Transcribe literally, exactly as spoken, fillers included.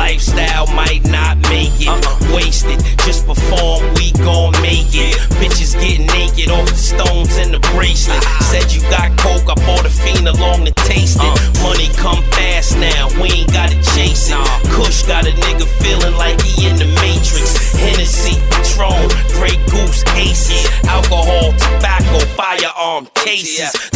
lifestyle might not make it. Uh-uh. Wasted, just perform, we gon' make it. Bitches get naked off the stones and the bracelet. Said you got coke, I bought a fiend along to taste it. Money come fast now, we ain't gotta chase it. Kush got a nigga feeling like he in the Matrix. Hennessy, Patron, Grey Goose, Aces, alcohol, tobacco, firearm cases.